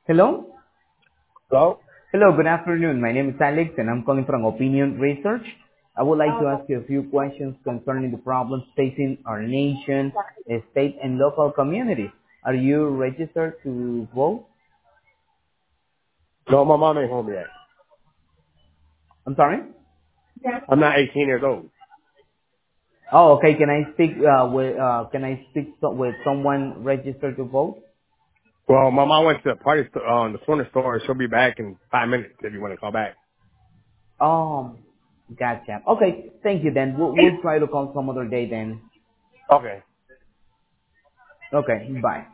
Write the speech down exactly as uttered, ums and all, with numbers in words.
Hello? Hello? Hello, good afternoon. My name is Alex and I'm calling from Opinion Research. I would like to ask you a few questions concerning the problems facing our nation, state, and local communities. Are you registered to vote? No, my mom ain't home yet. I'm sorry? I'm not eighteen years old. Oh, okay. Can I speak uh, with uh, Can I speak so- with someone registered to vote? Well, my mom went to the party st- uh, the corner store. She'll be back in five minutes if you want to call back. Oh, gotcha. Okay, thank you then. We'll, we'll try to call some other day then. Okay. Okay, bye.